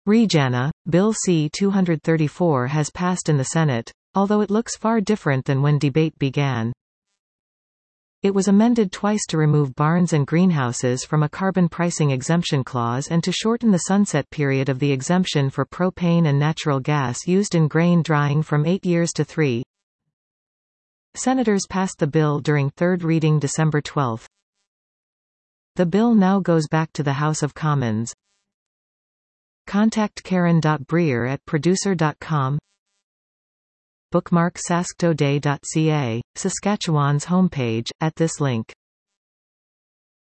Regana, Bill C-234 has passed in the Senate, although it looks far different than when debate began. It was amended twice to remove barns and greenhouses from a carbon pricing exemption clause and to shorten the sunset period of the exemption for propane and natural gas used in grain drying from 8 years to 3. Senators passed the bill during third reading December 12. The bill now goes back to the House of Commons. Contact Karen.Breer@producer.com. Bookmark sasktoday.ca, Saskatchewan's homepage, at this link.